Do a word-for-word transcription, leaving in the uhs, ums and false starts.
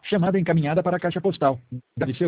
chamada encaminhada para a caixa postal. Deve ser